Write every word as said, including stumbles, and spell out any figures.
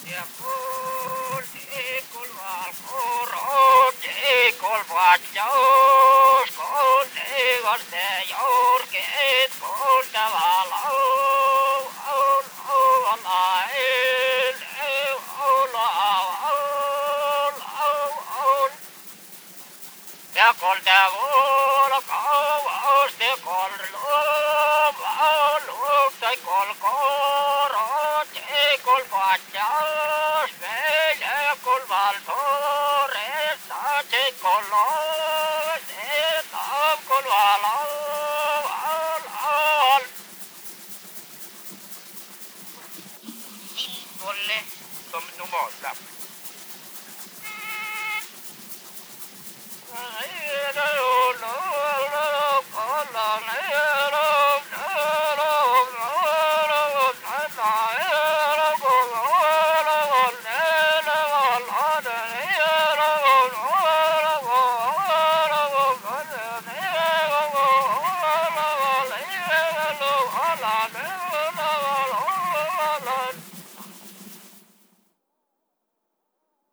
Ja kol te kol val koro te kol vatjaus kol te vaste jorket kol te val au au au ala el eu au au au au au ja kol te vol kau aus te kol lom au lom te kol koro te kol vatjaus meille kol val torres te kol los te tam kol val au au au Volle som normaltrapp.